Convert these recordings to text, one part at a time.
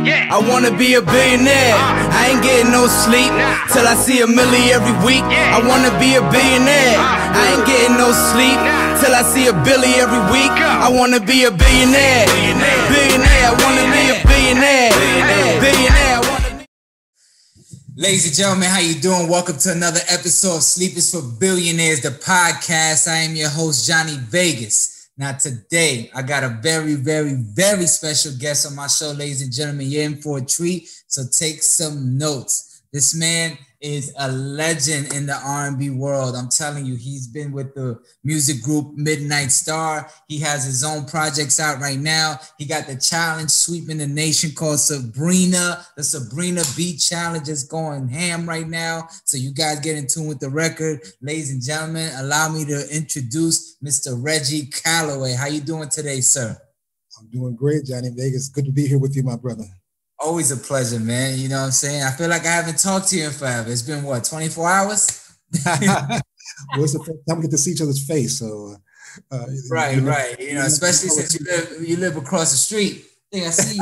I wanna be a billionaire. I ain't getting no sleep till I see a milli every week. I wanna be a billionaire. I ain't getting no sleep till I see a billy every week. I wanna be a billionaire. Billionaire. I wanna be a billionaire. Billionaire. Ladies and gentlemen, how you doing? Welcome to another episode of Sleep is for Billionaires, the podcast. I am your host, Johnny Vegas. Now today, I got a very, very, very special guest on my show, ladies and gentlemen. You're in for a treat, so take some notes. This man is a legend in the R&B world. I'm telling you, he's been with the music group Midnight Star. He has his own projects out right now. He got the challenge sweeping the nation called Sabrina. The Sabrina Beat Challenge is going ham right now. So you guys get in tune with the record. Ladies and gentlemen, allow me to introduce Mr. Reggie Calloway. How you doing today, sir? I'm doing great, Johnny Vegas. Good to be here with you, my brother. Always a pleasure, man. You know what I'm saying? I feel like I haven't talked to you in forever. It's been, what, 24 hours? Well, it's the first time we get to see each other's face. So, right. You know, especially since you live across the street. I think I see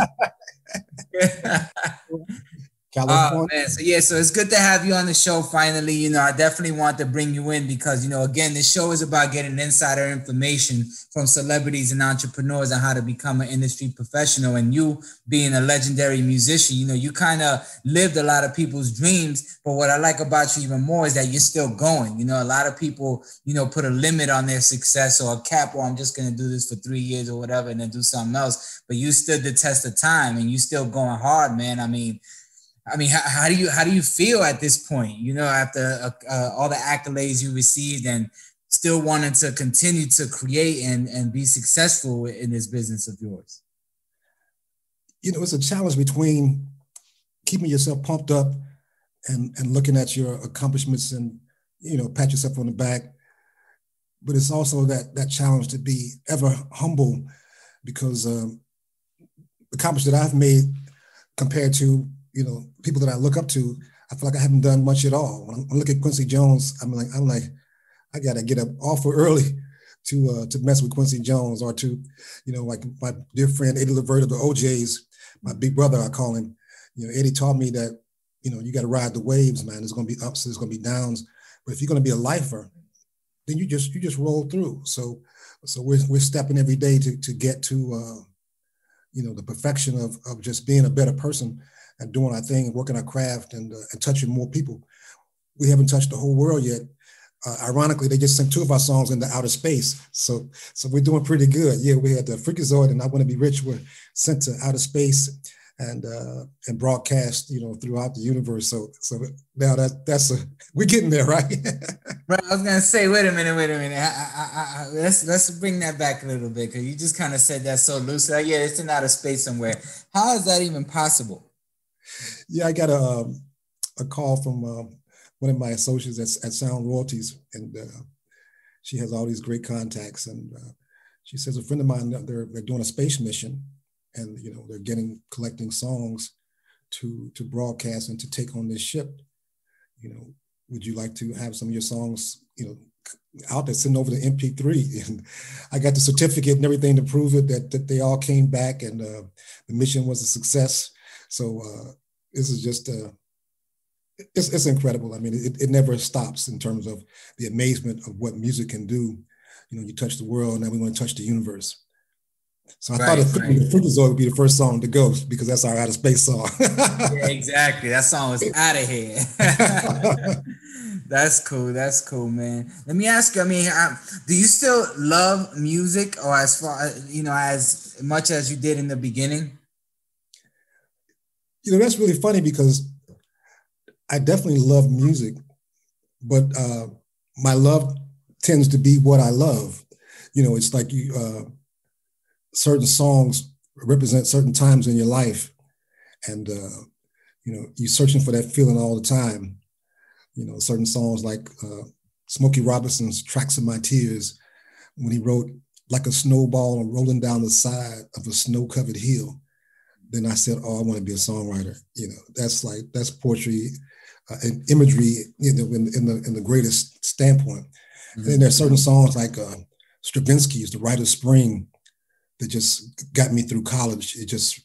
you. California. Man. So it's good to have you on the show finally. You know, I definitely want to bring you in because, you know, again, this show is about getting insider information from celebrities and entrepreneurs on how to become an industry professional. And you being a legendary musician, you know, you kind of lived a lot of people's dreams. But what I like about you even more is that you're still going. You know, a lot of people, you know, put a limit on their success or a cap, or I'm just going to do this for 3 years or whatever and then do something else. But you stood the test of time and you still going hard, man. I mean, how do you feel at this point, you know, after all the accolades you received and still wanting to continue to create and be successful in this business of yours? You know, it's a challenge between keeping yourself pumped up and looking at your accomplishments and, you know, pat yourself on the back. But it's also that challenge to be ever humble because the accomplishments that I've made compared to, you know, people that I look up to, I feel like I haven't done much at all. When I look at Quincy Jones, I'm like, I gotta get up awful early to mess with Quincy Jones, or to, you know, like my dear friend Eddie Levert of the OJs, my big brother, I call him. You know, Eddie taught me that, you know, you got to ride the waves, man. There's gonna be ups, there's gonna be downs, but if you're gonna be a lifer, then you just roll through. So we're stepping every day to get to, you know, the perfection of just being a better person and doing our thing and working our craft and touching more people. We haven't touched the whole world yet. Ironically, they just sent 2 of our songs into outer space. So we're doing pretty good. Yeah, we had the Freakazoid and I Want to Be Rich were sent to outer space and broadcast, you know, throughout the universe. So now we're getting there, right? Right. I was gonna say, wait a minute. Let's bring that back a little bit because you just kind of said that so loose. Like, yeah, it's in outer space somewhere. How is that even possible? Yeah, I got a call from one of my associates at Sound Royalties, and she has all these great contacts. And she says a friend of mine, they're doing a space mission, and you know they're collecting songs to broadcast and to take on this ship. You know, would you like to have some of your songs, you know, out there, send over the MP3? And I got the certificate and everything to prove it that they all came back and the mission was a success. So this is just, it's incredible. I mean, it never stops in terms of the amazement of what music can do. You know, you touch the world, now we want to touch the universe. So I thought the Freakazoid would be the first song to go because that's our outer space song. Yeah, exactly. That song was out of here. That's cool, man. Let me ask you, I mean, do you still love music, or as far, you know, as much as you did in the beginning? You know, that's really funny because I definitely love music, but my love tends to be what I love. You know, it's like certain songs represent certain times in your life, and you know, you're searching for that feeling all the time. You know, certain songs like Smokey Robinson's "Tracks of My Tears," when he wrote "Like a snowball rolling down the side of a snow-covered hill." Then I said, "Oh, I want to be a songwriter." You know, that's poetry and imagery, you know, in the greatest standpoint. Mm-hmm. And then there's certain songs like Stravinsky's "The Rite of Spring" that just got me through college. It just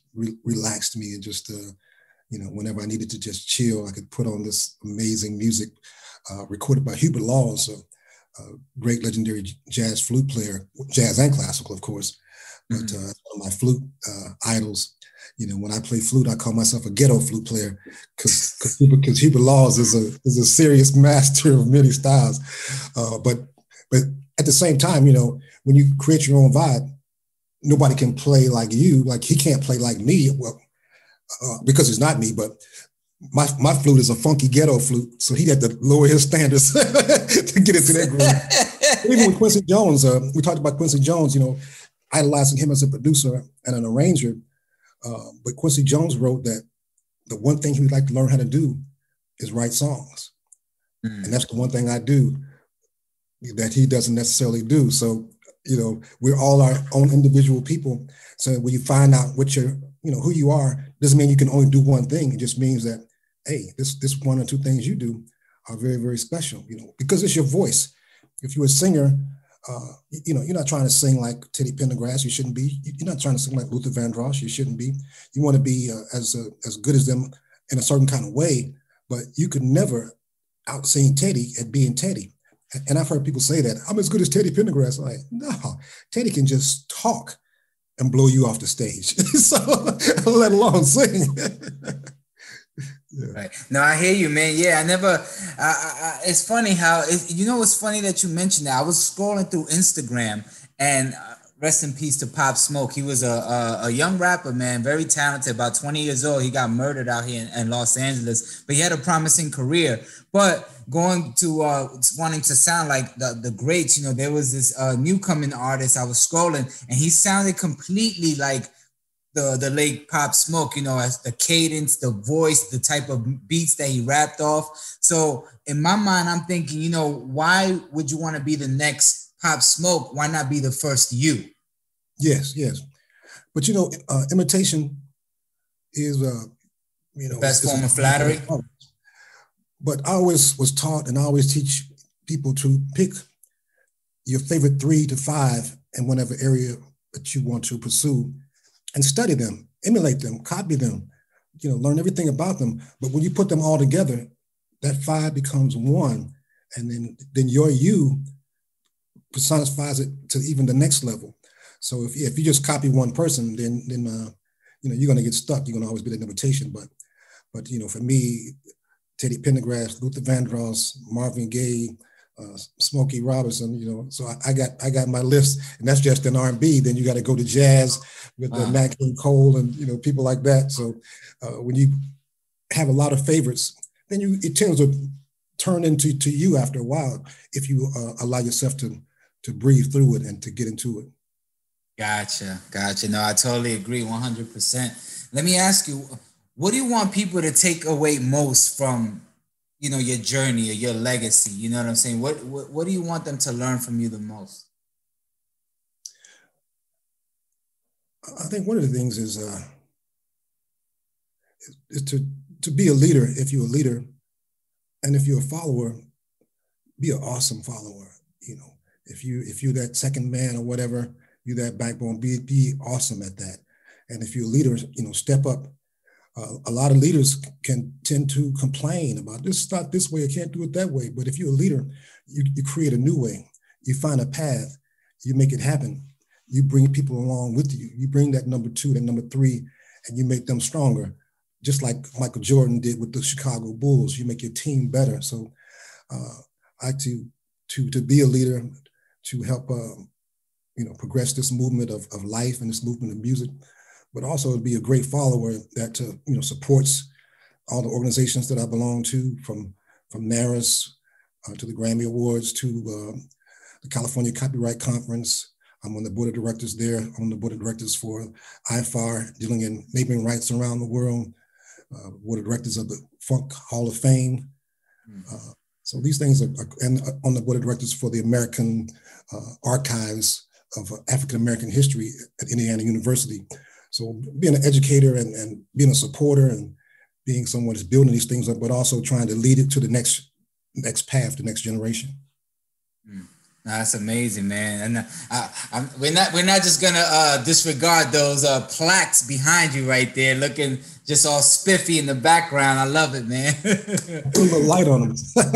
relaxed me, and just whenever I needed to just chill, I could put on this amazing music recorded by Hubert Laws, a great legendary jazz flute player, jazz and classical, of course. But one of my flute idols. When I play flute, I call myself a ghetto flute player because Hubert Laws is a serious master of many styles. But at the same time, when you create your own vibe, nobody can play like you. Like he can't play like me. Well, because it's not me, but my flute is a funky ghetto flute, so he had to lower his standards to get into that groove. Even with Quincy Jones, we talked about Quincy Jones, idolizing him as a producer and an arranger. But Quincy Jones wrote that the one thing he would like to learn how to do is write songs. And that's the one thing I do that he doesn't necessarily do. So, we're all our own individual people. So when you find out what who you are, doesn't mean you can only do one thing. It just means that, hey, this one or two things you do are very, very special, because it's your voice. If you're a singer, you're not trying to sing like Teddy Pendergrass. You shouldn't be. You're not trying to sing like Luther Vandross. You shouldn't be. You want to be as good as them in a certain kind of way, but you could never out-sing Teddy at being Teddy. And I've heard people say that, I'm as good as Teddy Pendergrass. I'm like, no, Teddy can just talk and blow you off the stage. So let alone sing. Yeah. Right. No, I hear you, man. Yeah, it's funny how, it's funny that you mentioned that. I was scrolling through Instagram, and rest in peace to Pop Smoke. He was a young rapper, man, very talented, about 20 years old. He got murdered out here in Los Angeles, but he had a promising career. But going to wanting to sound like the greats, there was this newcoming artist. I was scrolling, and he sounded completely like the late Pop Smoke, as the cadence, the voice, the type of beats that he rapped off. So in my mind, I'm thinking, why would you want to be the next Pop Smoke? Why not be the first you? Yes. But imitation is the best form of flattery. But I always was taught, and I always teach people to pick your favorite 3 to 5 in whatever area that you want to pursue, and study them, emulate them, copy them, learn everything about them. But when you put them all together, that 5 becomes 1, and then your you personifies it to even the next level. So if you just copy one person, then you're going to get stuck. You're going to always be that imitation. But for me, Teddy Pendergrass, Luther Vandross, Marvin Gaye, Smokey Robinson, so I got my list, and that's just in R&B. Then you got to go to jazz with Nat King Cole and people like that. So when you have a lot of favorites, then it tends to turn into you after a while if you allow yourself to breathe through it and to get into it. Gotcha. No, I totally agree, 100%. Let me ask you, what do you want people to take away most from your journey or your legacy? You know what I'm saying? What do you want them to learn from you the most? I think one of the things is to be a leader. If you're a leader, and if you're a follower, be an awesome follower. If you're that second man or whatever, you're that backbone. Be awesome at that. And if you're a leader, step up. A lot of leaders can tend to complain about this is not this way, I can't do it that way. But if you're a leader, you create a new way. You find a path, you make it happen. You bring people along with you. You bring that number 2, that number 3, and you make them stronger. Just like Michael Jordan did with the Chicago Bulls, you make your team better. So I to be a leader, to help progress this movement of life and this movement of music, but also be a great follower that supports all the organizations that I belong to, from NARAS to the Grammy Awards to the California Copyright Conference. I'm on the board of directors there. I'm on the board of directors for IFAR, dealing in neighboring rights around the world. Board of directors of the Funk Hall of Fame. So these things are and on the board of directors for the American Archives of African American History at Indiana University. So being an educator and being a supporter and being someone that's building these things up, but also trying to lead it to the next path, the next generation. That's amazing, man. And we're not just gonna disregard those plaques behind you right there, looking just all spiffy in the background. I love it, man. Put a little light on them.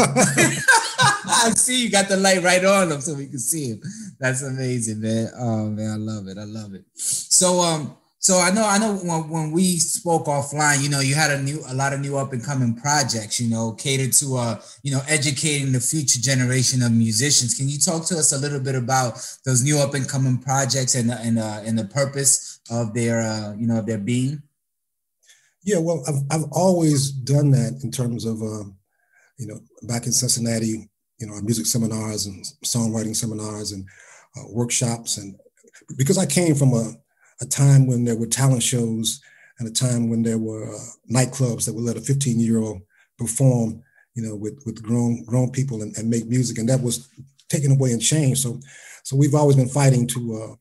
I see you got the light right on them so we can see him. That's amazing, man. Oh man, I love it. I love it. So I know when we spoke offline, you had a lot of new up and coming projects, catered to educating the future generation of musicians. Can you talk to us a little bit about those new up and coming projects and the purpose of their being? Yeah, well, I've always done that in terms of back in Cincinnati, our music seminars and songwriting seminars and workshops, and because I came from a time when there were talent shows and a time when there were nightclubs that would let a 15-year-old perform, with grown people and make music, and that was taken away and changed. So we've always been fighting to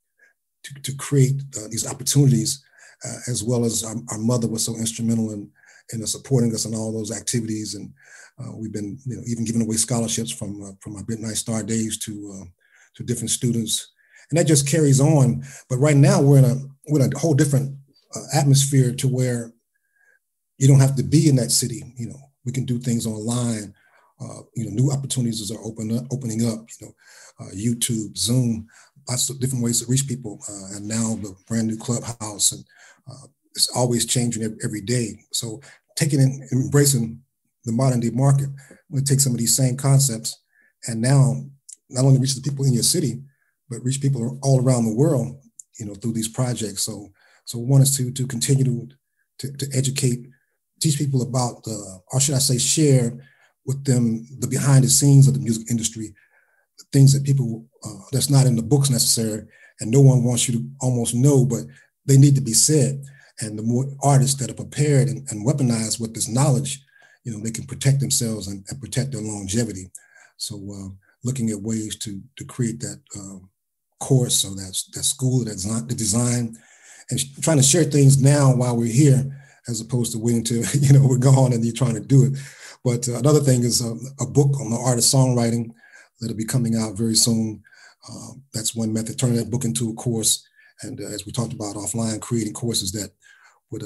create these opportunities, as well as our mother was so instrumental in supporting us in all those activities, and we've been even giving away scholarships from our Midnight Star days to different students. And that just carries on. But right now we're in a whole different atmosphere to where you don't have to be in that city. We can do things online. New opportunities are opening up. YouTube, Zoom, lots of different ways to reach people. And now the brand new Clubhouse, and it's always changing every day. So taking and embracing the modern day market, we're going to take some of these same concepts and now not only reach the people in your city, but reach people all around the world, through these projects. So we want us to continue to educate, teach people about, or should I say, share with them the behind the scenes of the music industry, the things that people, that's not in the books necessarily, and no one wants you to almost know, but they need to be said. And the more artists that are prepared and weaponized with this knowledge, they can protect themselves and protect their longevity. So looking at ways to create that course or that school, the design, and trying to share things now while we're here, as opposed to waiting till we're gone and you're trying to do it. But another thing is a book on the art of songwriting that'll be coming out very soon. That's one method, turning that book into a course. And as we talked about offline, creating courses that would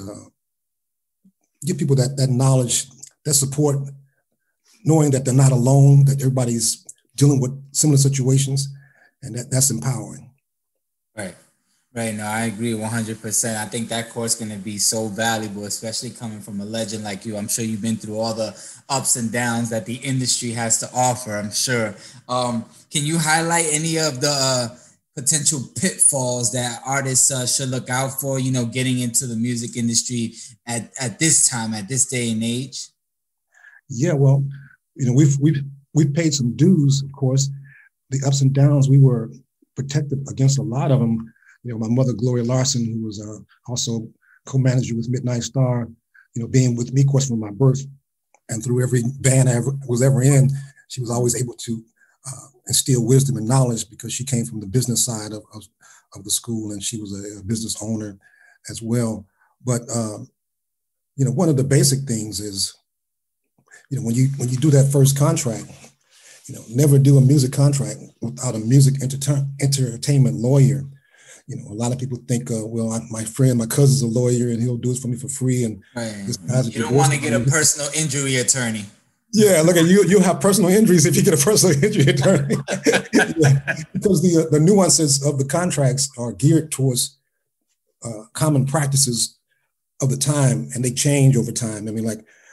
give people that knowledge, that support, knowing that they're not alone, that everybody's dealing with similar situations, and that's empowering. Right. No, I agree 100%. I think that course is going to be so valuable, especially coming from a legend like you. I'm sure you've been through all the ups and downs that the industry has to offer, I'm sure. Can you highlight any of the potential pitfalls that artists should look out for, getting into the music industry at this time, at this day and age? Yeah, well, we've paid some dues, of course. The ups and downs, we were protected against a lot of them. My mother, Gloria Larson, who was also co-manager with Midnight Star, being with me, of course, from my birth and through every band I was ever in, she was always able to instill wisdom and knowledge because she came from the business side of the school, and she was a business owner as well. But, one of the basic things is, when you do that first contract, never do a music contract without a music entertainment lawyer. A lot of people think, my cousin's a lawyer and he'll do it for me for free. And right. You don't want to get a personal injury attorney. Yeah, look at you. You'll have personal injuries if you get a personal injury attorney. Because the nuances of the contracts are geared towards common practices of the time, and they change over time. I mean,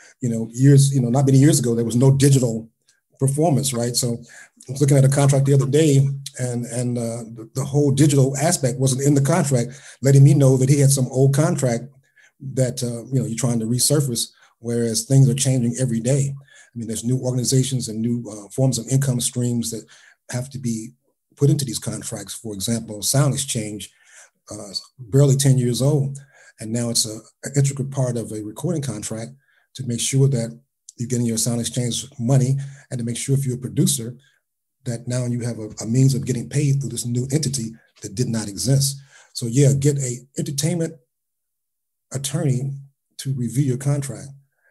not many years ago, there was no digital performance, right? So I was looking at a contract the other day, and the whole digital aspect wasn't in the contract, letting me know that he had some old contract that you're trying to resurface, whereas things are changing every day. I mean, there's new organizations and new forms of income streams that have to be put into these contracts. For example, Sound Exchange, barely 10 years old, and now it's an intricate part of a recording contract to make sure that you're getting your Sound Exchange money, and to make sure if you're a producer that now you have a means of getting paid through this new entity that did not exist. So yeah, get a entertainment attorney to review your contract.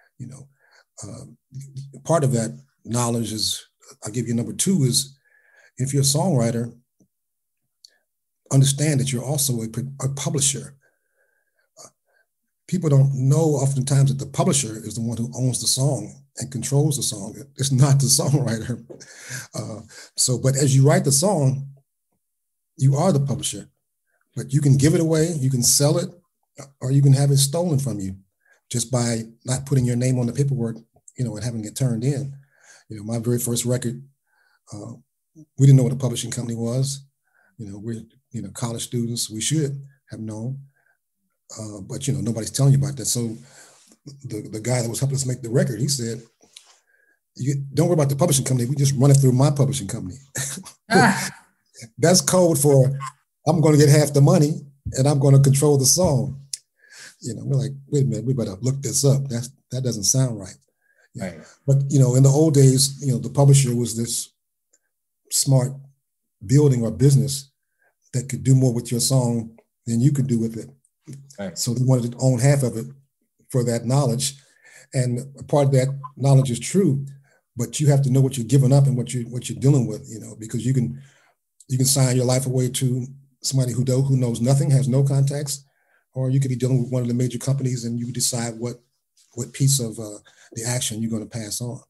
Part of that knowledge is, I'll give you number two is, if you're a songwriter, understand that you're also a publisher. People don't know oftentimes that the publisher is the one who owns the song and controls the song. It's not the songwriter. But as you write the song, you are the publisher. But you can give it away, you can sell it, or you can have it stolen from you just by not putting your name on the paperwork, and having it turned in. My very first record, we didn't know what a publishing company was. We're college students. We should have known. But nobody's telling you about that. So the guy that was helping us make the record, he said, don't worry about the publishing company. We just run it through my publishing company. That's code for I'm going to get half the money and I'm going to control the song. We're like, wait a minute, we better look this up. That doesn't sound right. Right. But in the old days, the publisher was this smart building or business that could do more with your song than you could do with it. Right. So they wanted to own half of it for that knowledge. And a part of that knowledge is true, but you have to know what you're giving up and what you're dealing with, because you can sign your life away to somebody who knows nothing, has no contacts, or you could be dealing with one of the major companies and you decide what piece of the action you're going to pass on.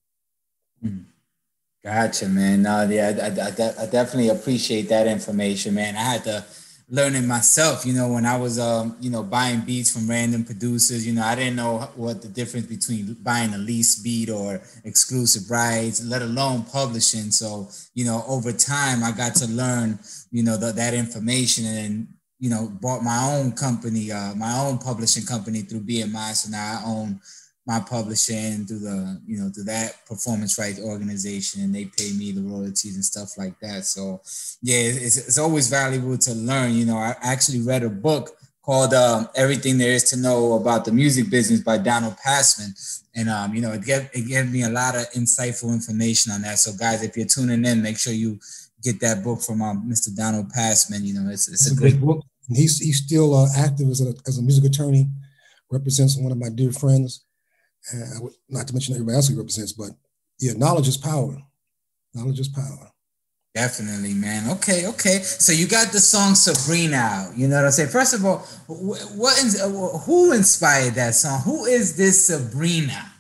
Gotcha, man. No, yeah, I definitely appreciate that information, man. I had to learn it myself, when I was, buying beats from random producers. I didn't know what the difference between buying a lease beat or exclusive rights, let alone publishing. So, over time, I got to learn, that information, and, bought my own company, my own publishing company through BMI. So now I own my publishing through through that performance rights organization, and they pay me the royalties and stuff like that. So yeah, it's always valuable to learn. I actually read a book called Everything There Is to Know About the Music Business by Donald Passman. And, it gave me a lot of insightful information on that. So guys, if you're tuning in, make sure you get that book from Mr. Donald Passman. It's a great book. And he's still active as a music attorney, represents one of my dear friends. Not to mention everybody else he represents, but yeah, knowledge is power. Knowledge is power. Definitely, man. Okay. So you got the song Sabrina out. You know what I'm saying? First of all, who inspired that song? Who is this Sabrina?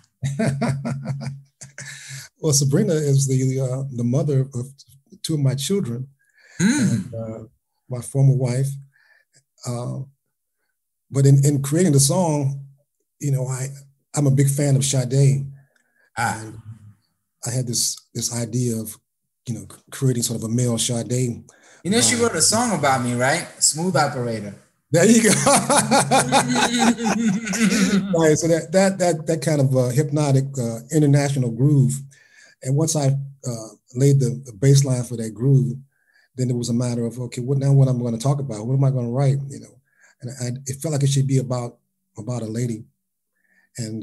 Well, Sabrina is the mother of two of my children, and my former wife. But in creating the song, I'm a big fan of Sade. And I had this idea of, creating sort of a male Sade. She wrote a song about me, right? Smooth Operator. There you go. Right, so that kind of hypnotic international groove. And once I laid the baseline for that groove, then it was a matter of, okay, what I'm going to talk about? What am I going to write? And it felt like it should be about a lady. And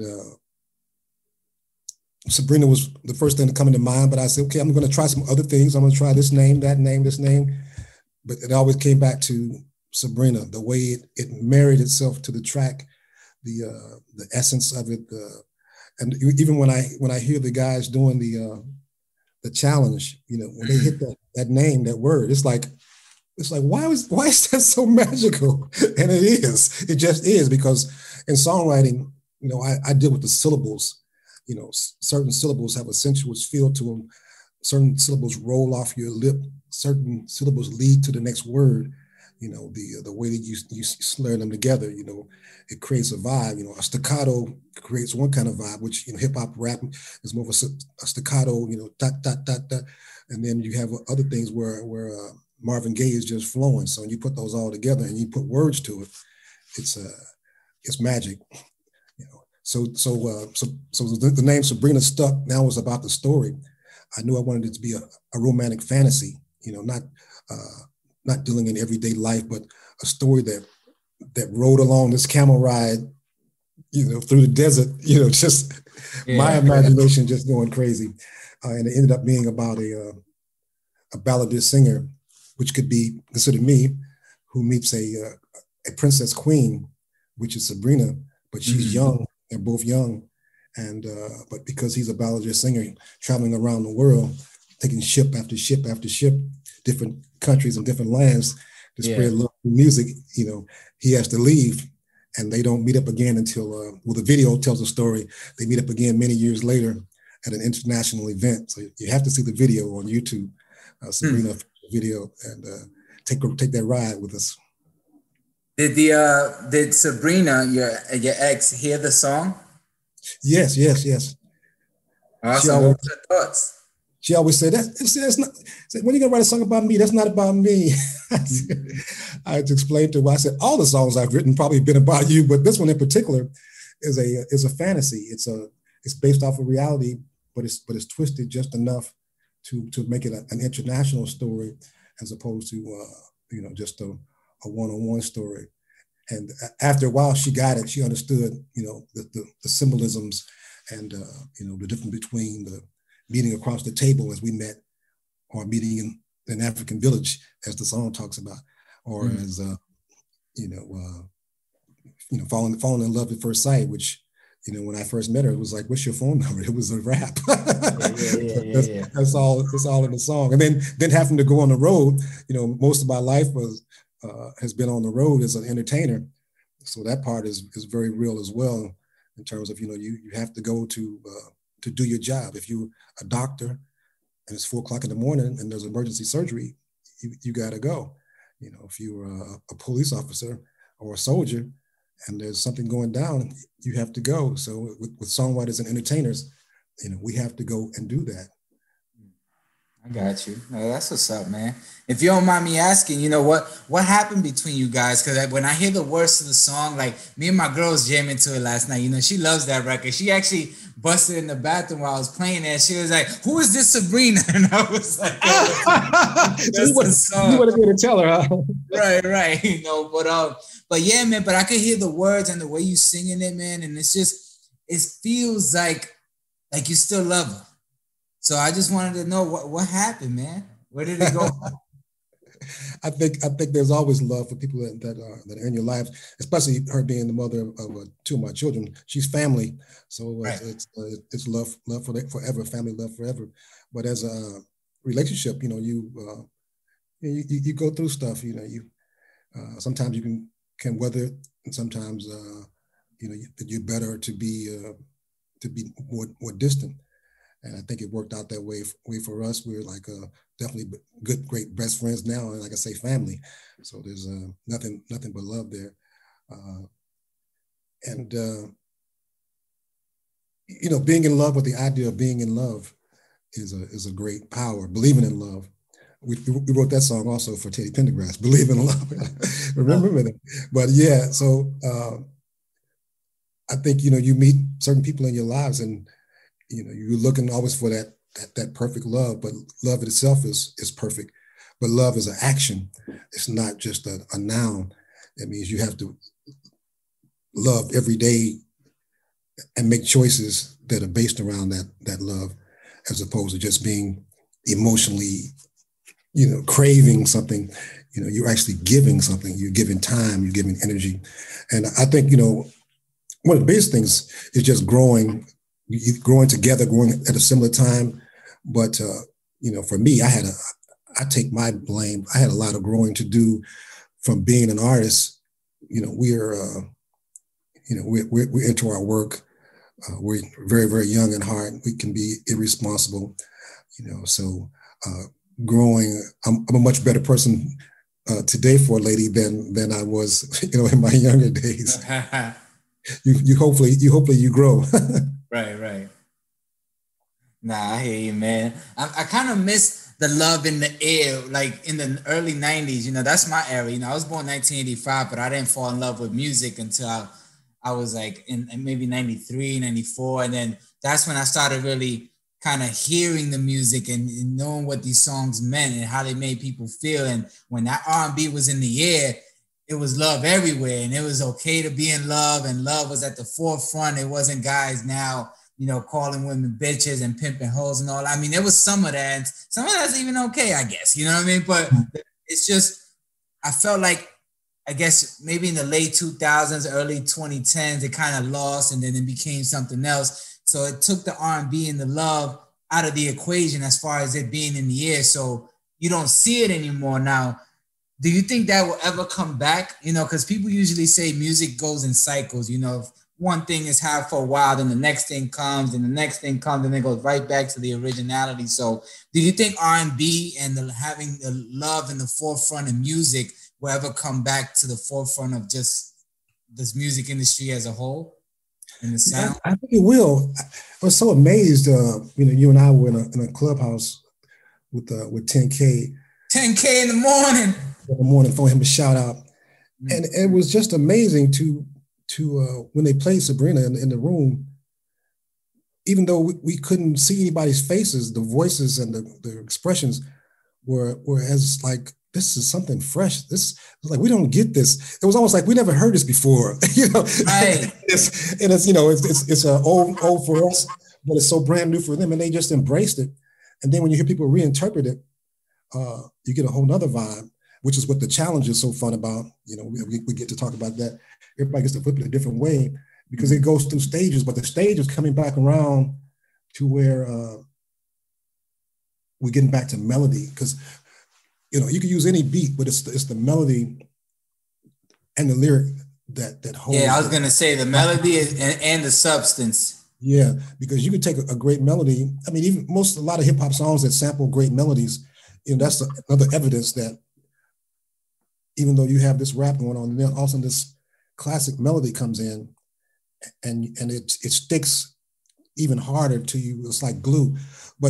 Sabrina was the first thing to come into mind, but I said, okay, I'm going to try some other things. I'm going to try this name, that name, this name. But it always came back to Sabrina, the way it married itself to the track, the essence of it. And even when I hear the guys doing the challenge, when they hit that name, that word, it's like, why is that so magical? And it just is, because in songwriting, I deal with the syllables. Certain syllables have a sensuous feel to them. Certain syllables roll off your lip. Certain syllables lead to the next word. The way that you slur them together, it creates a vibe. A staccato creates one kind of vibe, which, hip hop rap is more of a staccato, dot, dot, dot, dot. And then you have other things where Marvin Gaye is just flowing. So when you put those all together and you put words to it, it's magic. So the name Sabrina stuck. Now was about the story. I knew I wanted it to be a romantic fantasy, not dealing in everyday life, but a story that rode along this camel ride, through the desert, just my imagination just going crazy. And it ended up being about a balladeer singer, which could be considered me, who meets a princess queen, which is Sabrina, but she's young. They're both young, and but because he's a balladeer singer traveling around the world, taking ship after ship after ship, different countries and different lands to spread love and music. You know, he has to leave, and they don't meet up again until, well, the video tells a story. They meet up again many years later at an international event. So you have to see the video on YouTube, Sabrina video, and take that ride with us. Did Sabrina, your ex, hear the song? Yes. Awesome. What were her thoughts? She always said that's not. When you gonna write a song about me? That's not about me. I had to explain to her. I said all the songs I've written probably been about you, but this one in particular is a fantasy. It's based off of reality, but it's twisted just enough to make it an international story, as opposed to just a one-on-one story. And after a while, she got it. She understood, the symbolisms and the difference between the meeting across the table as we met, or meeting in an African village, as the song talks about, or as falling in love at first sight, which, when I first met her, it was like, "What's your phone number?" It was a rap. Yeah. That's all in the song. And then having to go on the road, most of my life has been on the road as an entertainer, so that part is very real as well. In terms of you have to go to do your job. If you're a doctor and it's 4:00 in the morning and there's emergency surgery, you got to go. If you're a police officer or a soldier and there's something going down, you have to go. So with songwriters and entertainers, we have to go and do that. I got you. No, that's what's up, man. If you don't mind me asking, what happened between you guys? Because when I hear the words of the song, like me and my girls jammed into it last night. She loves that record. She actually busted in the bathroom while I was playing it. She was like, "Who is this Sabrina?" And I was like, "That's the song." You want to be able to tell her, huh? Right. But yeah, man. But I could hear the words and the way you singing it, man. And it feels like you still love her. So I just wanted to know what happened, man. Where did it go? I think there's always love for people that are in your life, especially her being the mother of two of my children. She's family, so right. It's love for forever, family love forever. But as a relationship, you go through stuff. Sometimes you can weather it, and sometimes you're better to be more distant. And I think it worked out that way for us. We're like definitely great best friends now, and like I say, family. So there's nothing but love there. Being in love with the idea of being in love is a great power. Believing in love. We wrote that song also for Teddy Pendergrass. Believe in love. Remember that. But yeah, so I think you meet certain people in your lives, and you're looking always for that perfect love, but love itself is perfect. But love is an action. It's not just a noun. It means you have to love every day and make choices that are based around that love, as opposed to just being emotionally, craving something. You're actually giving something. You're giving time. You're giving energy. And I think, one of the biggest things is just growing together, growing at a similar time. But, for me, I take my blame. I had a lot of growing to do from being an artist. We're into our work. We're very, very young at heart. We can be irresponsible, so growing, I'm a much better person today for a lady than I was, in my younger days. You hopefully grow. Right. Nah, I hear you, man. I kind of miss the love in the air, like in the early 90s. That's my era. I was born 1985, but I didn't fall in love with music until I was like in maybe 93, 94. And then that's when I started really kind of hearing the music and knowing what these songs meant and how they made people feel. And when that R&B was in the air, it was love everywhere, and it was okay to be in love, and love was at the forefront. It wasn't guys now, calling women bitches and pimping hoes and all. I mean, there was some of that, and some of that's even okay, I guess, you know what I mean? But it's just, I felt like, I guess maybe in the late 2000s, early 2010s, it kind of lost, and then it became something else. So it took the R&B and the love out of the equation as far as it being in the air. So you don't see it anymore now. Do you think that will ever come back? You know, because people usually say music goes in cycles. You know, if one thing is hot for a while, then the next thing comes, and the next thing comes, and it goes right back to the originality. So do you think R&B and having the love in the forefront of music will ever come back to the forefront of just this music industry as a whole and the sound? I think it will. I was so amazed. You and I were in a clubhouse with 10K. 10K in the morning. Throwing him a shout out, and it was just amazing to when they played Sabrina in the room. Even though we couldn't see anybody's faces, the voices and the expressions were as like, this is something fresh. This like, we don't get this. It was almost like we never heard this before, you know. Right. It's old for us, but it's so brand new for them, and they just embraced it. And then when you hear people reinterpret it, you get a whole nother vibe, which is what the challenge is so fun about. You know, we get to talk about that. Everybody gets to flip it a different way because it goes through stages, but the stage is coming back around to where we're getting back to melody. Because, you know, you can use any beat, but it's the melody and the lyric that holds. Yeah, I was gonna say the melody and the substance. Yeah, because you could take a great melody. I mean, a lot of hip hop songs that sample great melodies, you know, that's another evidence that even though you have this rap going on, and then all of a sudden this classic melody comes in and it sticks even harder to you. It's like glue. But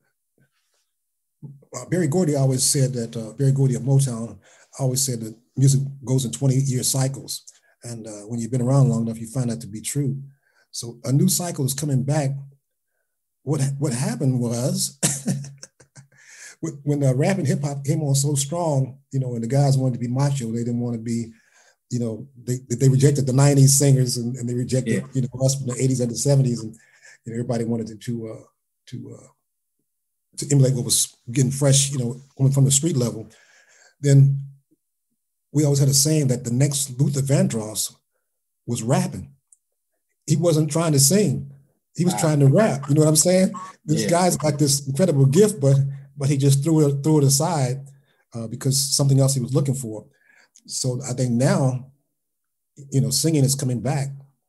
Berry Gordy always said that, Berry Gordy of Motown always said that music goes in 20-year cycles. And when you've been around long enough, you find that to be true. So a new cycle is coming back. What happened was when rap and hip hop came on so strong, you know, and the guys wanted to be macho, they didn't want to be, you know, they rejected the 90s singers and they rejected, you know, us from the 80s and the 70s, and you know, everybody wanted to emulate what was getting fresh, you know, coming from the street level. Then we always had a saying that the next Luther Vandross was rapping. He wasn't trying to sing. He was trying to rap. You know what I'm saying? This guy's got this incredible gift, but he just threw it aside because something else he was looking for. So I think now, you know, singing is coming back.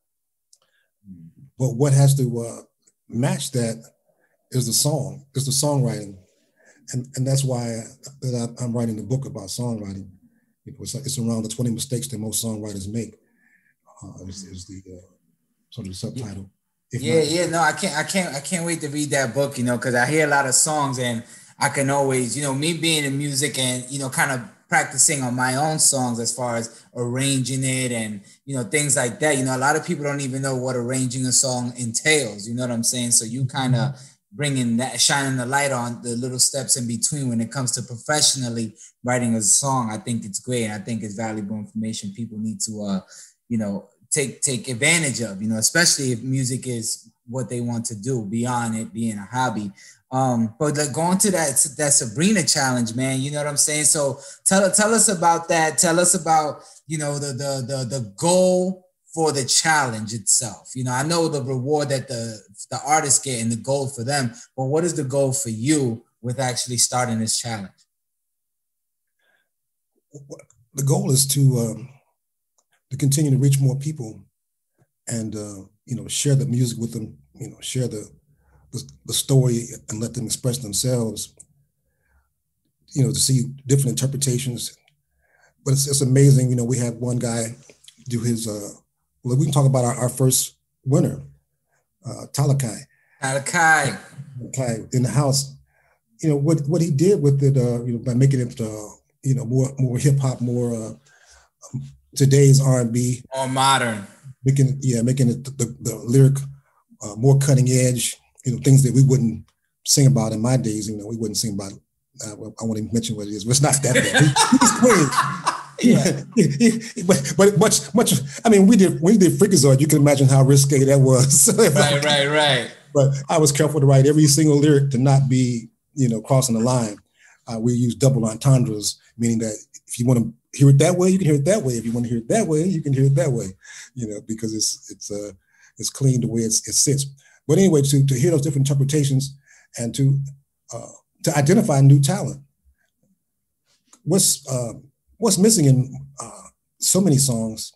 But what has to match that is the song, is the songwriting. And that's why I'm writing a book about songwriting. It's around the 20 mistakes that most songwriters make. Is the sort of subtitle. No, I can't wait to read that book, you know, because I hear a lot of songs and I can always, you know, me being in music and, you know, kind of practicing on my own songs as far as arranging it and, you know, things like that. You know, a lot of people don't even know what arranging a song entails, you know what I'm saying? So you kind of bringing that, shining the light on the little steps in between when it comes to professionally writing a song. I think it's great. I think it's valuable information people need to, you know, take advantage of, you know, especially if music is what they want to do beyond it being a hobby. But like going to that Sabrina challenge, man, you know what I'm saying? So tell us about that. Tell us about, you know, the goal for the challenge itself. You know, I know the reward that the artists get and the goal for them, but what is the goal for you with actually starting this challenge? The goal is to continue to reach more people and, you know, share the music with them, you know, share the story and let them express themselves, you know, to see different interpretations. But it's amazing, you know, we had one guy do his, well, we can talk about our first winner, Talakai. Talakai in the house. You know, what he did with it, you know, by making it, you know, more hip hop, more today's R&B. More modern. Making it the lyric more cutting edge, you know, things that we wouldn't sing about in my days. You know, we wouldn't sing about. I won't even mention what it is. But it's not that bad. He was clean. But much. I mean, when we did Freakazoid, you can imagine how risque that was. Right. But I was careful to write every single lyric to not be, you know, crossing the line. We use double entendres, meaning that if you want to hear it that way, you can hear it that way. If you want to hear it that way, you can hear it that way. You know, because it's clean the way it sits. But anyway, to hear those different interpretations and to identify new talent. What's missing in so many songs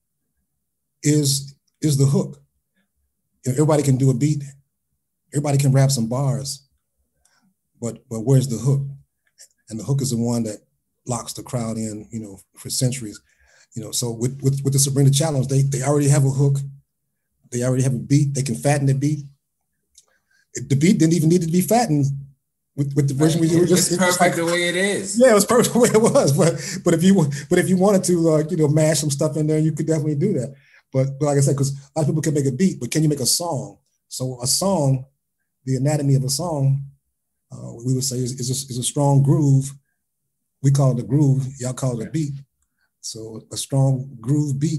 is the hook. You know, everybody can do a beat, everybody can rap some bars, but where's the hook? And the hook is the one that locks the crowd in, you know, for centuries. You know, so with the Sabrina Challenge, they already have a hook, they already have a beat, they can fatten the beat. The beat didn't even need to be fattened with the version we did. It's perfect the way it is. Yeah, it was perfect the way it was. But if you wanted to you know, mash some stuff in there, you could definitely do that. But like I said, because a lot of people can make a beat, but can you make a song? So a song, the anatomy of a song, we would say is a strong groove. We call it a groove. Y'all call it a beat. So a strong groove beat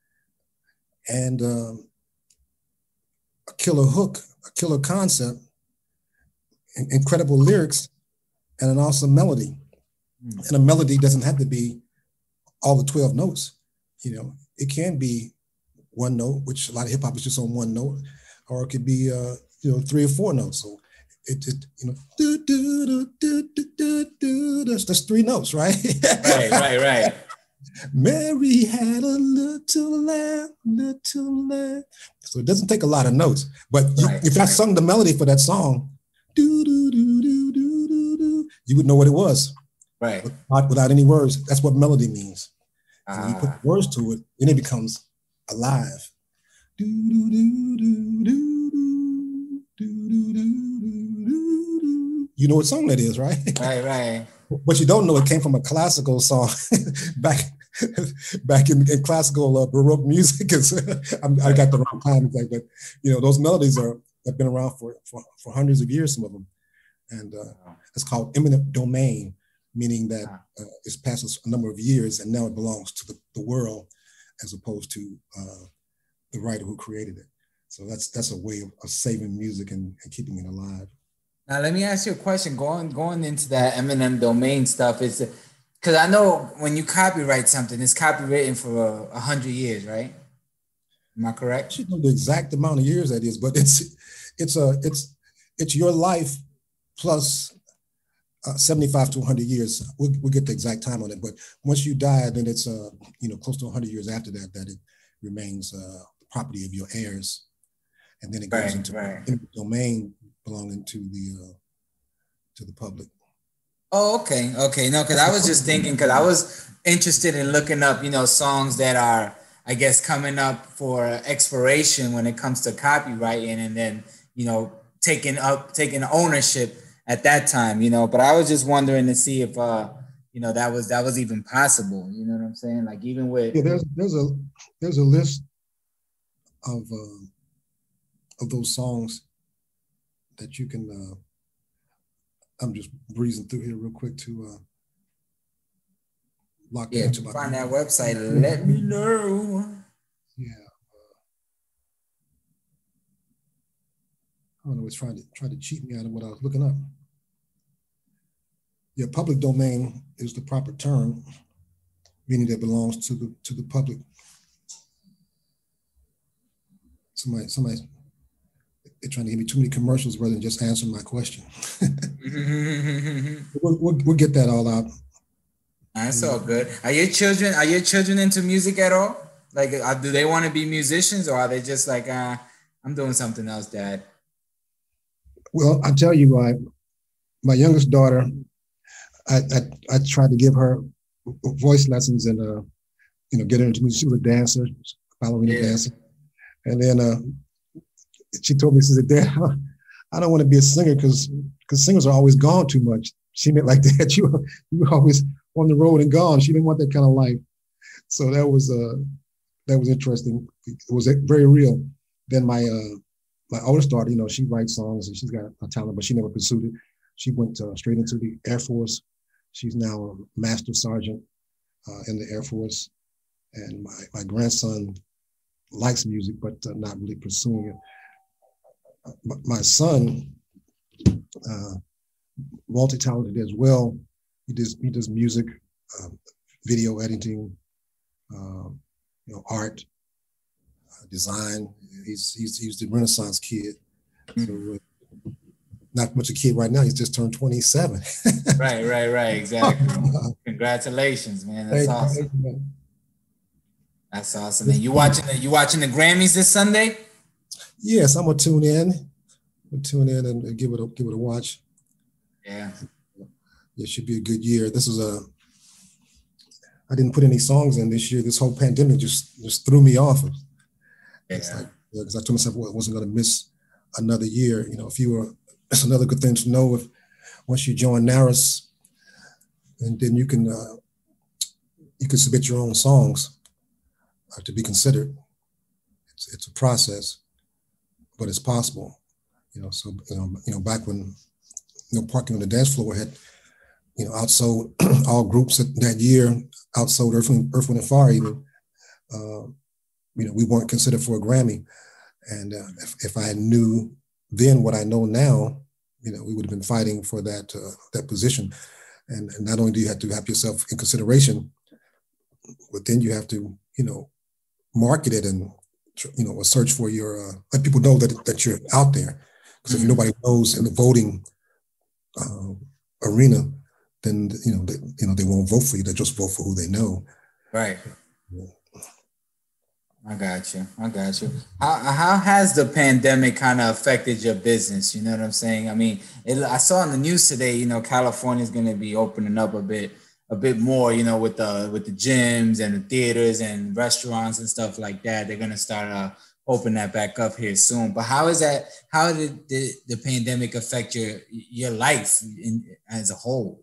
and a killer hook, a killer concept, incredible lyrics, and an awesome melody. And a melody doesn't have to be all the 12 notes. You know, it can be one note, which a lot of hip hop is just on one note, or it could be you know, 3 or 4 notes. So it you know, do do do do do do. That's 3 notes, right? Right. Mary had a little lamb. So it doesn't take a lot of notes, but if I sung the melody for that song, do do do do do do do, you would know what it was, right? Without any words. That's what melody means. So you put words to it, and it becomes alive. Do do do do do do do do do. You know what song that is, right? Right. But you don't know it came from a classical song back in classical Baroque music. I got the wrong time, but you know, those melodies have been around for hundreds of years, some of them, and it's called eminent domain, meaning that it's passed a number of years and now it belongs to the world as opposed to the writer who created it. So that's a way of saving music and keeping it alive. Now, let me ask you a question. Going into that eminent domain stuff, is because I know when you copyright something, it's copywritten for 100 years, right? Am I correct? I should know the exact amount of years that is, but it's your life plus 75 to 100 years. We'll get the exact time on it, but once you die, then it's you know, close to 100 years after that it remains the property of your heirs, and then it goes into eminent domain, belonging to the public. Oh, okay. No, because I was just thinking, because I was interested in looking up, you know, songs that are, I guess, coming up for expiration when it comes to copywriting, and then, you know, taking ownership at that time, you know. But I was just wondering to see if you know, that was even possible. You know what I'm saying? Like, even with there's a list of those songs that you can, I'm just breezing through here real quick to lock into my find that website. Let me know. Yeah. I don't know, it's trying to cheat me out of what I was looking up. Yeah, public domain is the proper term, meaning that belongs to the public. Somebody they're trying to give me too many commercials rather than just answer my question. we'll get that all out. That's all good. Are your children into music at all? Like, do they want to be musicians, or are they just like, I'm doing something else, Dad? Well, I tell you, my youngest daughter, I tried to give her voice lessons and you know, get her into music. She was a dancer, ballerina dancer, and then she told me, she said, "Dad, I don't want to be a singer because singers are always gone too much." She meant like that. You were always on the road and gone. She didn't want that kind of life. So that was interesting. It was very real. Then my oldest daughter, you know, she writes songs and she's got a talent, but she never pursued it. She went straight into the Air Force. She's now a master sergeant in the Air Force. And my grandson likes music, but not really pursuing it. My son, multi-talented as well. He does music, video editing, you know, art, design. He's the Renaissance kid. So not much a kid right now. He's just turned 27. Right. Exactly. Congratulations, man. That's awesome. That's awesome. And you watching the Grammys this Sunday? Yes, I'm gonna tune in. And give it a watch. Yeah. It should be a good year. I didn't put any songs in this year. This whole pandemic just threw me off. Because I told myself, I wasn't going to miss another year. It's another good thing to know if once you join NARAS, and then you can submit your own songs to be considered. It's a process, but it's possible. Back when Parking on the Dance Floor had outsold all groups that year, outsold Earth, Wind & Fire even. We weren't considered for a Grammy. And if I knew then what I know now, we would have been fighting for that position. And not only do you have to have yourself in consideration, but then you have to, market it and, search for let people know that you're out there. Because if nobody knows in the voting arena, then they won't vote for you. They just vote for who they know. Right. Yeah. I got you. How has the pandemic kind of affected your business? You know what I'm saying? I mean, I saw in the news today, California is going to be opening up a bit more, with the gyms and the theaters and restaurants and stuff like that. They're going to start open that back up here soon. But how did the pandemic affect your life as a whole,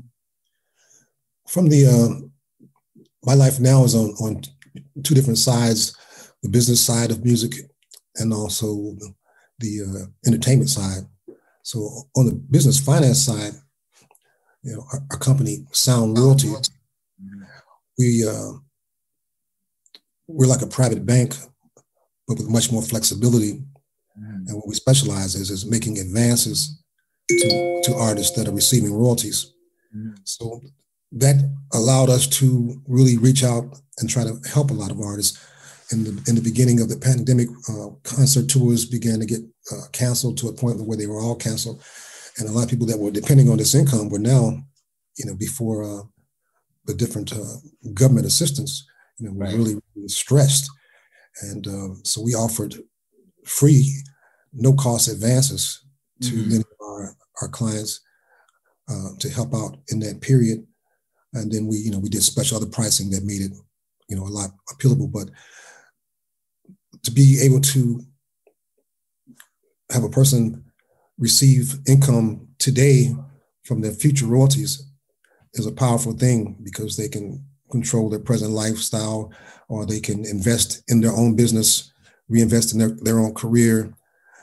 From my life now is on two different sides, the business side of music and also the entertainment side. So on the business finance side, our company, Sound Royalty, we're like a private bank, but with much more flexibility. And what we specialize is making advances to artists that are receiving royalties. So that allowed us to really reach out and try to help a lot of artists. In the beginning of the pandemic, concert tours began to get canceled to a point where they were all canceled. And a lot of people that were depending on this income were now, before the different government assistance, were really, really stressed. And so we offered free, no-cost advances to many of our clients to help out in that period. And then we did special other pricing that made it, a lot appealable. But to be able to have a person receive income today from their future royalties is a powerful thing, because they can control their present lifestyle, or they can invest in their own business, reinvest in their own career,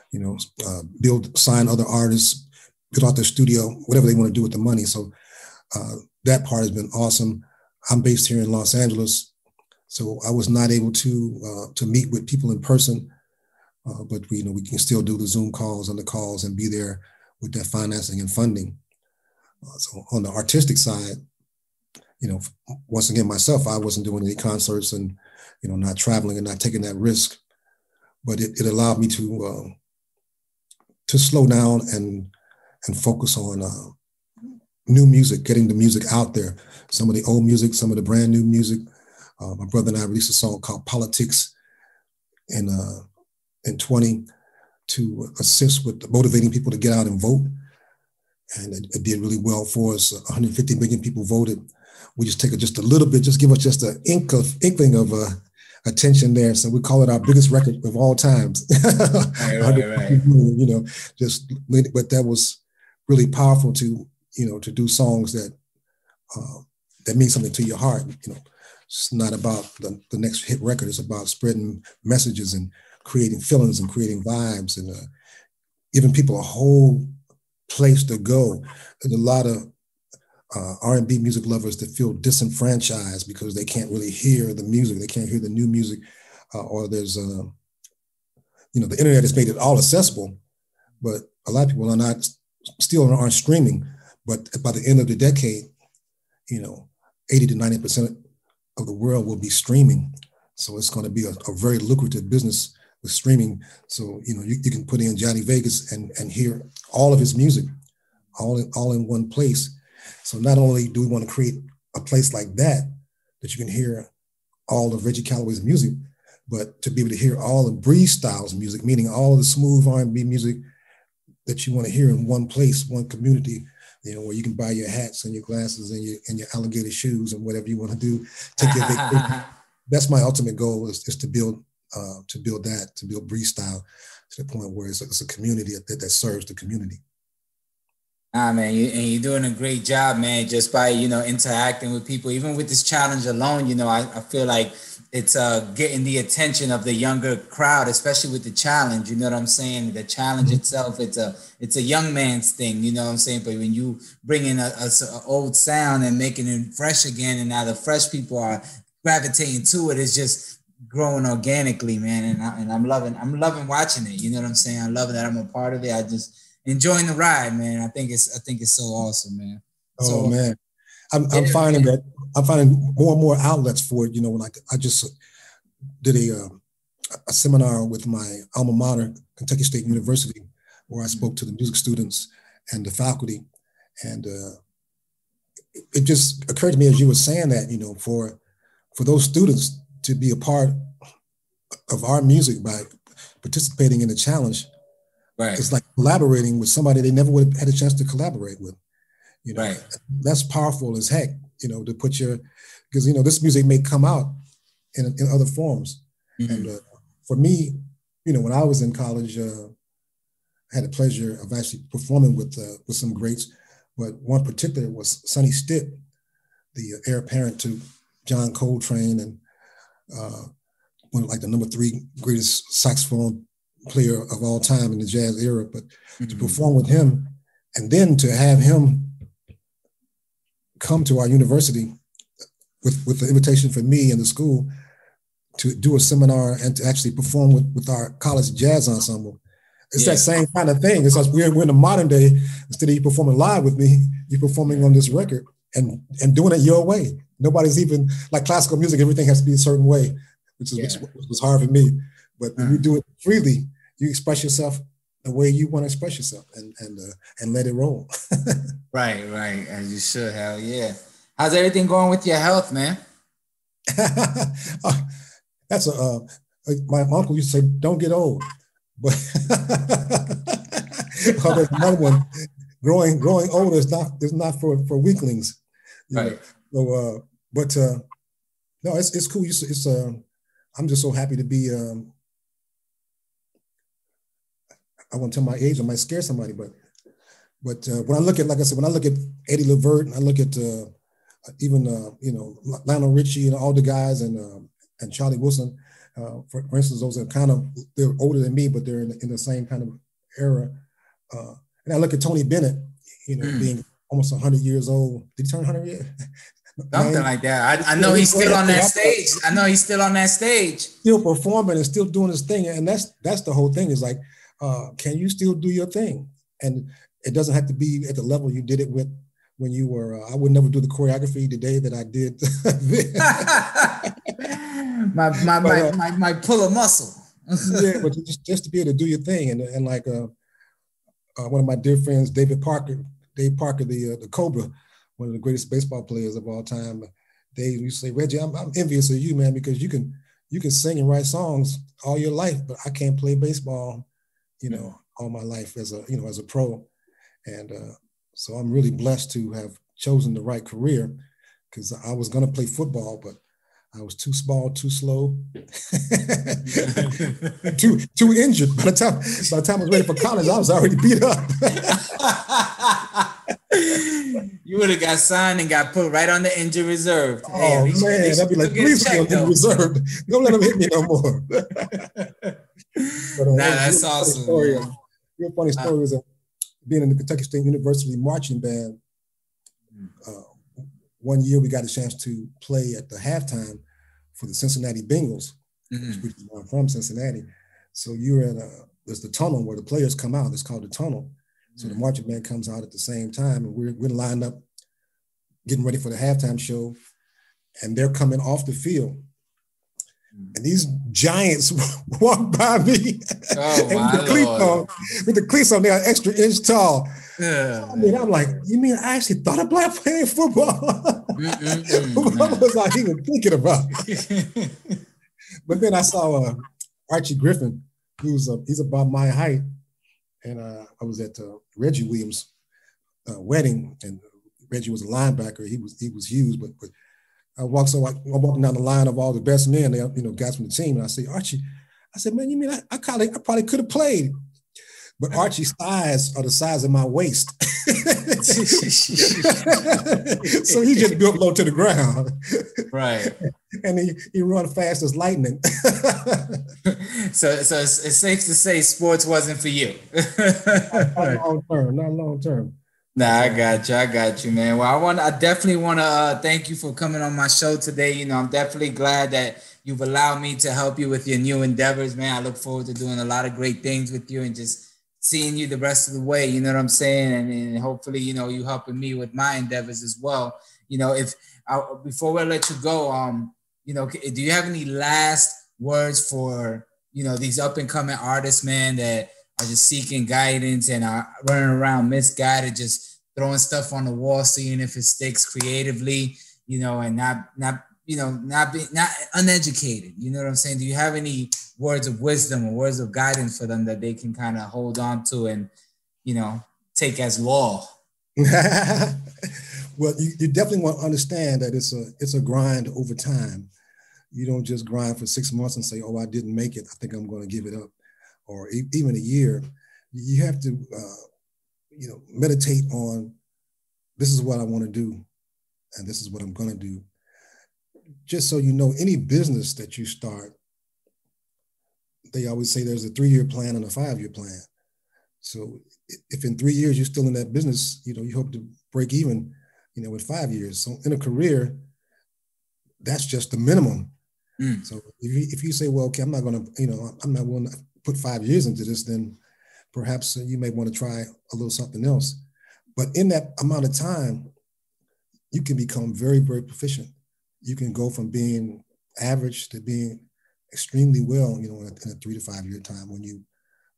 sign other artists, build out their studio, whatever they want to do with the money. So that part has been awesome. I'm based here in Los Angeles, so I was not able to meet with people in person, but we can still do the Zoom calls and the calls and be there with that financing and funding. So on the artistic side, once again, myself, I wasn't doing any concerts and, not traveling and not taking that risk, but it allowed me to slow down and focus on new music, getting the music out there. Some of the old music, some of the brand new music. My brother and I released a song called Politics in 20 to assist with motivating people to get out and vote. And it did really well for us. 150 million people voted. We just take just a little bit, just give us just an inkling of attention there. So we call it our biggest record of all times. Right. But that was really powerful to do songs that mean something to your heart. It's not about the next hit record. It's about spreading messages and creating feelings and creating vibes and giving people a whole place to go. There's a lot of R&B music lovers that feel disenfranchised because they can't really hear the music. They can't hear the new music, or there's the internet has made it all accessible, but a lot of people aren't streaming. But by the end of the decade, 80 to 90% of the world will be streaming. So it's going to be a very lucrative business with streaming. So, you know, you can put in Johnny Vegas and hear all of his music, all in one place. So not only do we want to create a place like that you can hear all of Reggie Calloway's music, but to be able to hear all of Breeze Styles music, meaning all of the smooth R&B music that you want to hear in one place, one community, you know, where you can buy your hats and your glasses and your alligator shoes and whatever you want to do. Take your vacation. That's my ultimate goal is to build Breeze Style to the point where it's a community that serves the community. Man, you're doing a great job, man, just by, you know, interacting with people. Even with this challenge alone, you know, I feel like it's getting the attention of the younger crowd, especially with the challenge. You know what I'm saying? The challenge itself, it's a young man's thing, you know what I'm saying? But when you bring in a old sound and making it fresh again, and now the fresh people are gravitating to it, it's just growing organically, man. And I'm loving watching it. You know what I'm saying? I love that I'm a part of it. I just enjoying the ride, man. I think it's so awesome, man. Oh, man. I'm finding more and more outlets for it. You know, when I just did a seminar with my alma mater, Kentucky State University, where I spoke to the music students and the faculty. And it just occurred to me as you were saying that, you know, for those students to be a part of our music by participating in the challenge, right? It's like collaborating with somebody they never would have had a chance to collaborate with. You know, right. That's powerful as heck, you know, to put because, you know, this music may come out in other forms. Mm-hmm. And for me, you know, when I was in college, I had the pleasure of actually performing with some greats, but one particular was Sonny Stitt, the heir apparent to John Coltrane and one of like the #3 greatest saxophone player of all time in the jazz era. But to perform with him and then to have him come to our university with the invitation for me and the school to do a seminar and to actually perform with our college jazz ensemble. It's that same kind of thing. It's like we're in the modern day. Instead of you performing live with me, you're performing on this record and doing it your way. Nobody's even like classical music. Everything has to be a certain way, which was hard for me. But when you do it freely, you express yourself the way you want to express yourself and let it roll. Right. As you should. Hell yeah. How's everything going with your health, man? That's my uncle used to say, don't get old. But there's another one. Growing old is not for weaklings. Right. So, no, it's cool. I'm just so happy to be. I won't tell my age. I might scare somebody, but when I look at, like I said, when I look at Eddie Levert, and I look at even you know, Lionel Richie and all the guys and Charlie Wilson, for instance, those are they're older than me, but they're in the same kind of era. And I look at Tony Bennett, you know, being almost 100 years old. Did he turn 100 yet? Something like that. I know he's still on that stage. I know he's still on that stage. Still performing and still doing his thing. And that's the whole thing, is like, can you still do your thing? And it doesn't have to be at the level you did it with when you were, I would never do the choreography today that I did. my pull a muscle. Yeah, but just to be able to do your thing. And like one of my dear friends, Dave Parker, the Cobra, one of the greatest baseball players of all time. Dave used to say, Reggie, I'm envious of you, man, because you can sing and write songs all your life, but I can't play baseball, you know, all my life as a pro. And so I'm really blessed to have chosen the right career, because I was going to play football, but I was too small, too slow, too injured. By the time I was ready for college, I was already beat up. You would have got signed and got put right on the injury reserve. Oh, man, I'd be like, please put me on the injury reserve. Don't let them hit me no more. But, that's awesome. Real funny story was being in the Kentucky State University marching band. One year we got a chance to play at the halftime for the Cincinnati Bengals, which I'm from Cincinnati. So you're there's the tunnel where the players come out. It's called the tunnel. So the marching band comes out at the same time, and we're lined up, getting ready for the halftime show, and they're coming off the field. And these giants walked by me with the cleats on, they are extra inch tall. I mean, I'm like, you mean I actually thought about playing football? What was I even thinking about? But then I saw Archie Griffin, he's about my height, and I was at Reggie Williams' wedding, and Reggie was a linebacker. He was huge, but I'm walking down the line of all the best men, guys from the team, and I say, Archie, I said, man, you mean I probably could have played, but Archie's thighs are the size of my waist. So he just built low to the ground. Right. And he run fast as lightning. So it's safe to say sports wasn't for you. Not long term. Nah, I got you, man. Well, I definitely want to thank you for coming on my show today. I'm definitely glad that you've allowed me to help you with your new endeavors, man. I look forward to doing a lot of great things with you and just seeing you the rest of the way. You know what I'm saying? And hopefully, you helping me with my endeavors as well. Before we let you go, do you have any last words for, these up and coming artists, man, that are just seeking guidance and are running around misguided, just throwing stuff on the wall, seeing if it sticks creatively, and not uneducated. You know what I'm saying? Do you have any words of wisdom or words of guidance for them that they can kind of hold on to and, take as law? Well, you definitely want to understand that it's a grind over time. You don't just grind for 6 months and say, oh, I didn't make it, I think I'm going to give it up. Or even a year. You have to, meditate on, this is what I want to do, and this is what I'm going to do. Just so you know, any business that you start, they always say there's a 3-year plan and a 5-year plan. So if in 3 years you're still in that business, you hope to break even, with 5 years. So in a career, that's just the minimum. So if you say, well, okay, I'm not going to, I'm not willing to put 5 years into this, then perhaps you may want to try a little something else. But in that amount of time, you can become very, very proficient. You can go from being average to being extremely well, in a 3 to 5 year time when you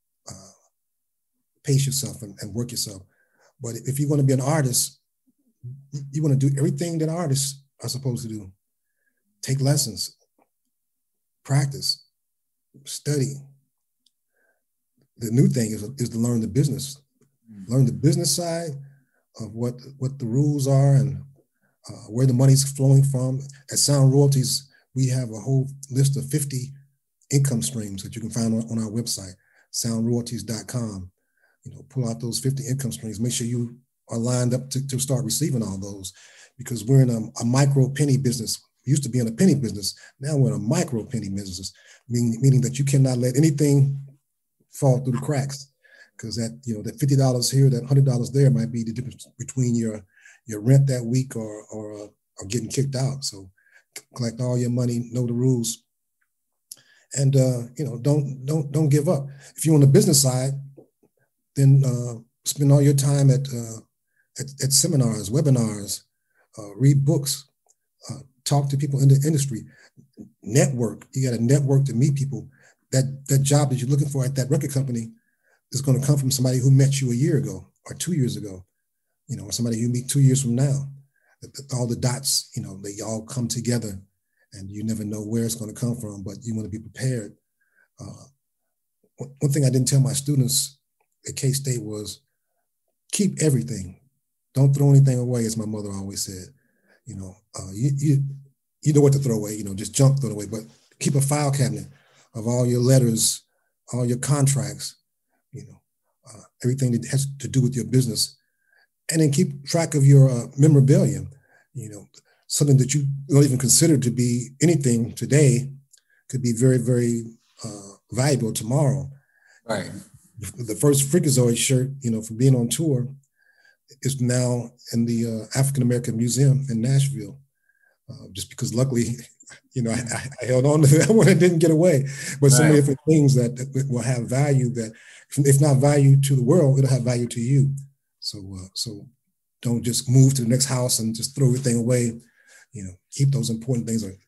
pace yourself and work yourself. But if you want to be an artist, you want to do everything that artists are supposed to do. Take lessons, practice, study. The new thing is to learn the business. Learn the business side of what the rules are and where the money's flowing from. At Sound Royalties, we have a whole list of 50 income streams that you can find on our website, soundroyalties.com. Pull out those 50 income streams. Make sure you are lined up to start receiving all those, because we're in a micro penny business. We used to be in a penny business. Now we're in a micro penny business, meaning that you cannot let anything fall through the cracks, because that $50 here, that $100 there might be the difference between your rent that week or getting kicked out. So collect all your money, know the rules, and don't give up. If you're on the business side, then spend all your time at seminars, webinars, read books, talk to people in the industry, network. You got to network to meet people. That job that you're looking for at that record company is going to come from somebody who met you a year ago or 2 years ago, or somebody you meet 2 years from now. All the dots, they all come together, and you never know where it's going to come from, but you want to be prepared. One thing I didn't tell my students at K-State was keep everything. Don't throw anything away, as my mother always said. You know what to throw away, just junk, throw it away, but keep a file cabinet of all your letters, all your contracts, everything that has to do with your business. And then keep track of your memorabilia, something that you don't even consider to be anything today could be very, very valuable tomorrow. Right. The first Freakazoid shirt, from being on tour, is now in the African American Museum in Nashville. Just because luckily, I held on to that one and didn't get away. But so many different things that will have value, that if not value to the world, it'll have value to you. So don't just move to the next house and just throw everything away. Keep those important things.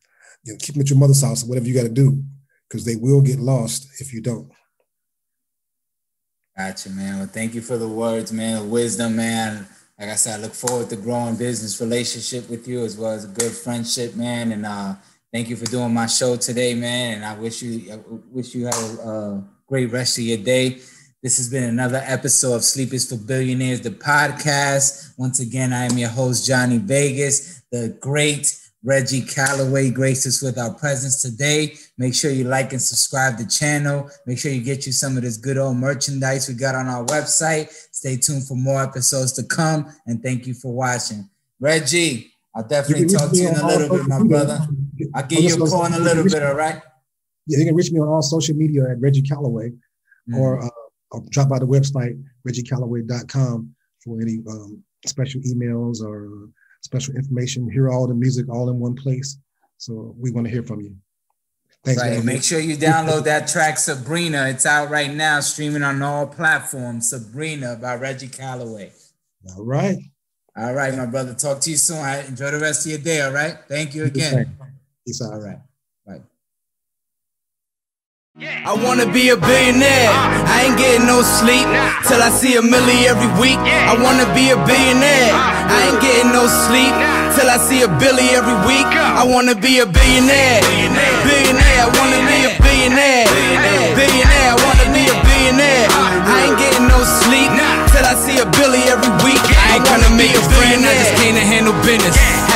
keep them at your mother's house or whatever you got to do, because they will get lost if you don't. Gotcha, man. Well, thank you for the words, man, the wisdom, man. Like I said, I look forward to growing business relationship with you as well as a good friendship, man. And thank you for doing my show today, man. And I wish you have a great rest of your day. This has been another episode of Sleep is for Billionaires, the podcast. Once again, I am your host, Johnny Vegas. The great Reggie Calloway graces with our presence today. Make sure you like and subscribe to the channel. Make sure you get you some of this good old merchandise we got on our website. Stay tuned for more episodes to come. And thank you for watching. Reggie, I'll definitely talk to you in a little bit, my brother. I'll give you a call in a little bit, all right? Yeah, you can reach me on all social media at Reggie Calloway, or drop by the website, ReggieCalloway.com, for any special emails or special information. Hear all the music all in one place. So we want to hear from you. Thanks. Right. Man. Make sure you download that track, Sabrina. It's out right now, streaming on all platforms. Sabrina by Reggie Calloway. All right. All right, my brother. Talk to you soon. All right. Enjoy the rest of your day. All right. Thank you again. Peace out. All right. Bye. I wanna be a billionaire. I ain't getting no sleep till I see $1 million every week. I wanna be a billionaire. I ain't getting no sleep till I see $1 billion every week. I wanna be a billionaire. Billionaire. I wanna be a billionaire. Billionaire. I wanna be a billionaire. I ain't getting no sleep till I see $1 billion every week. I ain't gonna make a friend. I just came to handle business.